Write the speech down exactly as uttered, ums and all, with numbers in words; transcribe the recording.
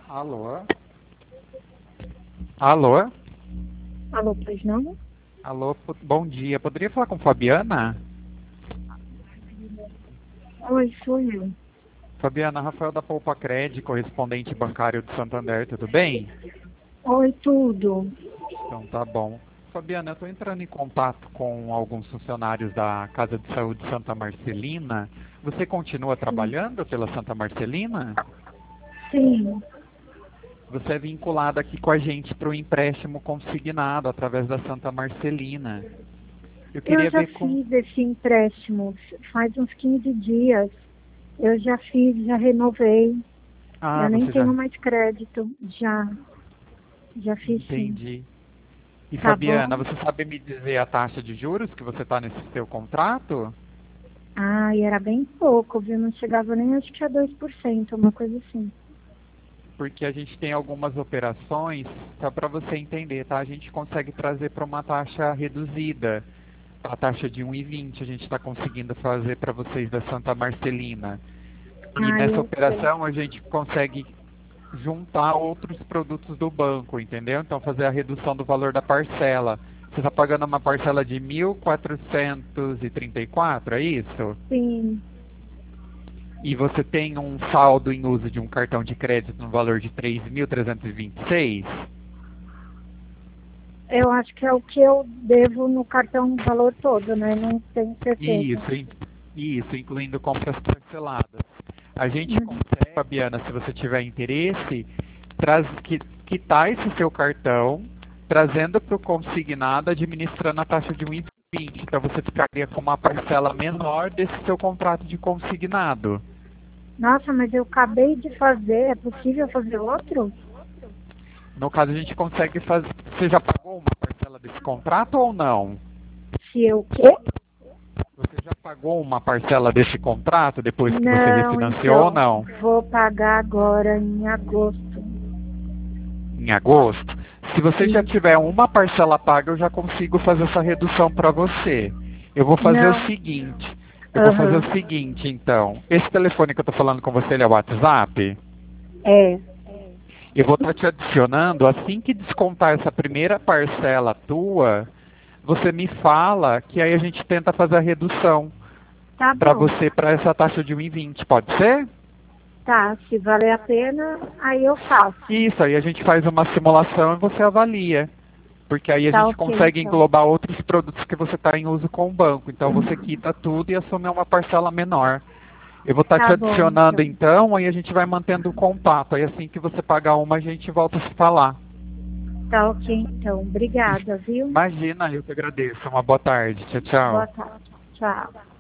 Alô? Alô? Alô, pois não? Alô, po- bom dia. Poderia falar com Fabiana? Oi, sou eu. Fabiana, Rafael da Poupa Cred, correspondente bancário de Santander, tudo bem? Oi, tudo. Então tá bom. Fabiana, eu estou entrando em contato com alguns funcionários da Casa de Saúde Santa Marcelina. Você continua Sim. trabalhando pela Santa Marcelina? Sim, Você é vinculado aqui com a gente para o empréstimo consignado através da Santa Marcelina. Eu eu queria já ver com... fiz esse empréstimo faz uns quinze dias. Eu já fiz, já renovei. Ah, Eu nem você já... tenho mais crédito. Já, já fiz sim. Entendi. E Tá Fabiana, bom? você sabe me dizer a taxa de juros que você está nesse seu contrato? Ah, e era bem pouco, viu? Não chegava nem acho que a dois por cento, uma coisa assim. Porque a gente tem algumas operações, só para você entender, tá? A gente consegue trazer para uma taxa reduzida. A taxa de um e vinte a gente está conseguindo fazer para vocês da Santa Marcelina. E Ah, nessa eu sei. operação a gente consegue juntar outros produtos do banco, entendeu? Então fazer a redução do valor da parcela. Você está pagando uma parcela de mil quatrocentos e trinta e quatro, é isso? Sim, E você tem um saldo em uso de um cartão de crédito no valor de três mil trezentos e vinte e seis? eu acho que é o que eu devo no cartão, o valor todo, né? Não tenho certeza. Isso, in- isso, incluindo compras parceladas. A gente Uhum. consegue, Fabiana, se você tiver interesse, traz, qui- quitar esse seu cartão, trazendo para o consignado, administrando a taxa de um e vinte. Então você ficaria com uma parcela menor desse seu contrato de consignado. Nossa, mas eu acabei de fazer. É possível fazer outro? No caso, a gente consegue fazer. Você já pagou uma parcela desse contrato ou não? Se eu quê? Você já pagou uma parcela desse contrato depois que você Não, refinanciou ou então, não? vou pagar agora em agosto. Em agosto? Se você já Isso. tiver uma parcela paga, eu já consigo fazer essa redução para você. Eu vou fazer o Não. seguinte. Eu vou fazer Aham. o seguinte, então. Esse telefone que eu estou falando com você, ele é o WhatsApp? É. Eu vou estar te adicionando, assim que descontar essa primeira parcela tua, você me fala que aí a gente tenta fazer a redução Tá para bom. você para essa taxa de um e vinte, pode ser? Tá, se valer a pena, aí eu faço. Isso, aí a gente faz uma simulação e você avalia. Porque aí a Tá gente ok, consegue então. englobar outros produtos que você está em uso com o banco. Então você quita tudo e assume uma parcela menor. Eu vou estar te Tá bom, adicionando então. então, aí a gente vai mantendo o contato. Aí assim que você pagar uma, a gente volta a se falar. Tá ok, então. Obrigada, viu? Imagina, eu que agradeço. Uma boa tarde. Tchau, Boa tchau. tarde. Tchau.